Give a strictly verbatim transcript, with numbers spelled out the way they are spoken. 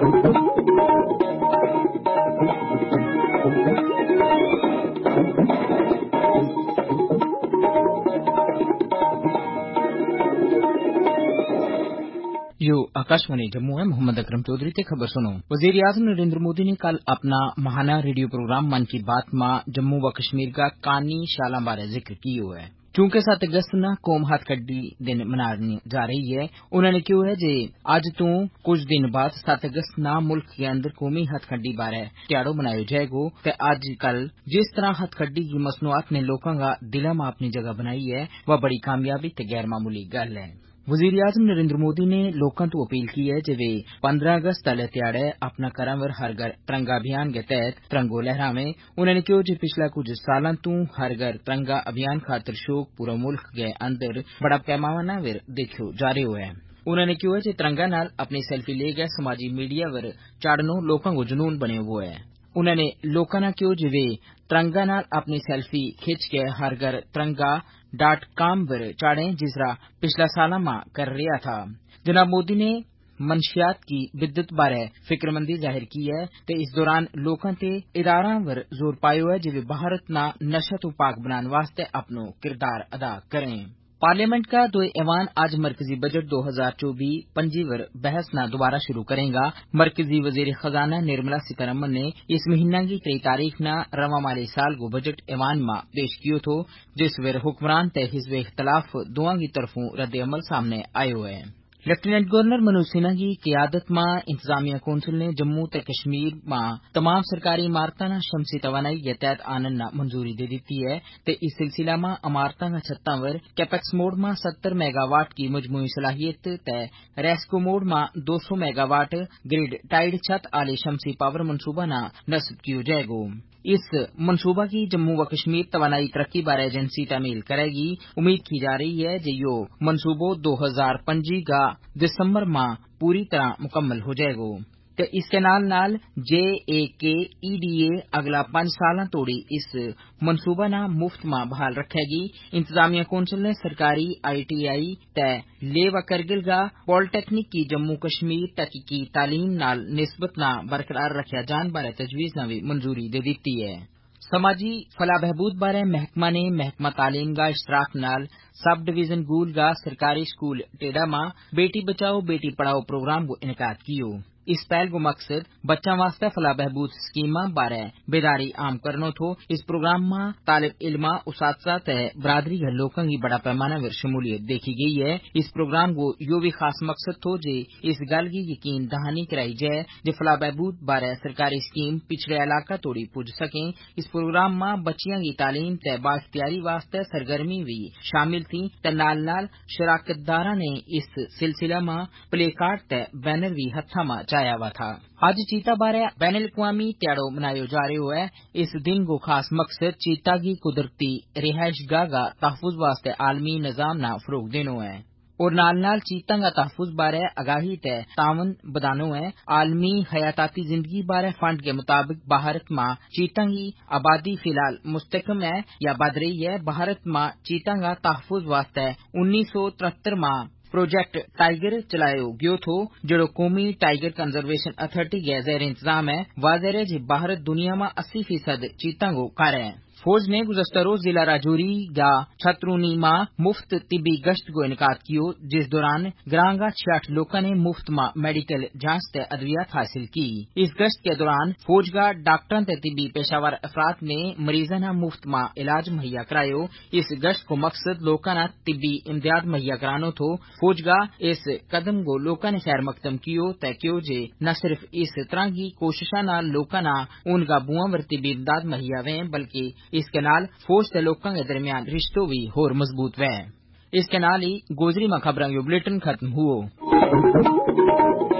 यो आकाशवाणी जम्मू है। मोहम्मद अकरम चौधरी ते खबर सुनो। वजीर आजम नरेंद्र मोदी ने कल अपना माहाना रेडियो प्रोग्राम मन की बात में जम्मू व कश्मीर का कानी शाला बारे जिक्र किया है। चूंकि सात अगस्त न कौम हथकड्डी दिन मनाई जा रही है, उन्होंने कहा है जे अज तो कुछ दिन बाद सात अगस्त न मुल्क के अंदर कौमी हथकड्डी बारे त्याड़ो मनाया जाएगा। ते अज कल जिस तरह हथकड्डी की मसनूआत ने लोगों का दिलों में अपनी जगह बनाई है, वह बड़ी कामयाबी ते गैर मामूली गल है। वजीर आजम नरेंद्र मोदी ने लोगों तो अपील की है जे वे पंद्रह अगस्त आले त्याड़े अपना घरां हर घर तिरंगा अभियान के तहत तिरंगो लहरावें। उन्होंने कहा जे पिछले कुछ सालों तो हर घर तिरंगा अभियान खातर शौक पूरा मुल्क के अंदर बड़ा पैमाना पर देखो जा रहा है। उन्होंने कहा जे तिरंगा नाल अपनी सेल्फी ले गए समाजी मीडिया पर चाड़नो लोगों को जुनून बने हुए है। उन्होंने लोगों ने कहा जे वे तिरंगा नाल अपनी सेल्फी खिंच के हर घर तिरंगा डॉट कॉम पर चाड़ें, जिस तरह पिछला साल में कर रहा था। जनाब मोदी ने मनशियात की बिद्दत बारे फिक्रमंदी जाहिर की है ते इस दौरान लोगों ते इदारा पर जोर पायो है जे वे भारत ना नशा तो पाक बनाने वास्ते अपनो किरदार अदा करें। पार्लियामेंट का दो ऐवान आज मरकजी बजट दो हजार चौबीस पंजी पर बहस न दोबारा शुरू करेगा। मरकजी वजीर खजाना निर्मला सीतारमन ने इस महीना की तेई तारीख न रवा माली साल को बजट ऐवान में पेश कियो थो, जिस पर हुक्मरान ते हिज़्ब इख्तलाफ दोवां की तरफों रद्द अमल सामने आयो है। लेफ्टिनेंट गवर्नर मनोज सिन्हा की क़ियादत में इंतजामिया कौंसिल ने जम्मू ते कश्मीर में तमाम सरकारी इमारतां न शमसी तवानाई के तहत आनन न मंजूरी दे दी है ते इस सिलसिला में इमारतां का छत्तां पर कैपेक्स मोड में सत्तर मेगावाट की मजमूई सलाहियत ते रेस्को मोड में दो सौ मेगावाट ग्रिड टाइड छत आले शमसी पावर मनसूबा न नस्ब किया जाएगा। इस मनसूबा की जम्मू व कश्मीर तवानाई तरक्की बारे एजेंसी तामील करेगी। उम्मीद की जा रही है जे यो मनसूबो दो हजार पंजी का दिसंबर में पूरी तरह मुकम्मल हो जाएगा। ते इसके नाल नाल जे ए के ई डी ए अगला पांच साल तोड़ी इस मनसूबा न मुफ्त में बहाल रखेगी। इंतजामिया कौंसिल ने सरकारी आई टी आई ते ले व करगिल का पॉलिटेक्निक की जम्मू कश्मीर तहकीकी तालीम नाल निस्बत न बरकरार रखा जान बारे तजवीज न भी मंजूरी दे दी है। समाजी फलाह बहबूद बारे महकमा ने महकमा तालीम का इश्तराक नाल सब डिवीजन गूल का सरकारी स्कूल टेडा में बेटी बचाओ बेटी पढ़ाओ प्रोग्राम को इनकाद कियो। इस पहल को मकसद बच्चा वास्ते फलाह बहबूद स्कीमा बारे बेदारी आम करनो थो। इस प्रोग्राम में तालिब इल्मा उसातजा ते बरादरी के लोगों की बड़ा पैमाना पर शमूलियत देखी गई है। इस प्रोग्राम को यो भी खास मकसद थो जे इस गल की यकीन दहानी कराई जाए जे फलाह बहबूद बारे सरकारी स्कीम पिछड़े इलाका तोड़ी पुज सकें। इस प्रोग्राम में बच्चियां की तालीम ते बाख्तियारी वास्ते सरगर्मी भी शामिल थी ते नाल नाल शराकतदारा ने इस सिलसिला में प्ले कार्ड ते बैनर भी हथा में चाया हुआ था। आज चीता बारे बैन अल-अक़वामी त्याड़ो मनायो जा रहा है। इस दिन को खास मकसद चीता की कुदरती रिहाइश गाह का तहफ़्फ़ुज़ वास्ते आलमी निज़ाम न फरोग देनो है और नाल नाल चीता का तहफ़्फ़ुज़ बारे आगाही ते तावन बदानो है। आलमी हयाताती जिंदगी बारे फंड के मुताबिक भारत में चीता की आबादी फिलहाल मुस्तकम है या बद रही है। भारत में चीता का तहफ़्फ़ुज़ वास्ते उन्नीस सौ तिहत्तर में प्रोजेक्ट टाइगर चलायो गयो थो, जो कौमी टाइगर कंजर्वेशन अथॉरिटी के ज़ेर इंतजाम है। वाज़ेह है कि भारत दुनिया में अस्सी फीसद चीता को घर है। फौज ने गुज़श्ता रोज जिला राजौरी का छतरूनी में मुफ्त तिब्बी गश्त को इनकाद कियो, जिस दौरान ग्रांगा छियाठ लोगों ने मुफ्त में मेडिकल जांच ते अद्वियात हासिल की। इस गश्त के दौरान फौज का डॉक्टर ते तिब्बी पेशावर अफराद ने मरीजों ने मुफ्त में इलाज मुहैया करायो। इस गश्त को मकसद लोगों ने तिब्बी इमदाद मुहैया करानो थो। फौज का इस कदम को लोगों ने खैर मकदम कियो ते क्यों जे न सिर्फ इस तरह की कोशिशा न लोगों ने उनका बुआ वर तिब्बी इमदाद मुहैया वे, बल्कि इसके नाल फौज ते लोगों के दरमियान रिश्तों भी होर मजबूत वे। इसके नाल ही गोजरी में खबरों यो बुलेटिन खत्म हुओ।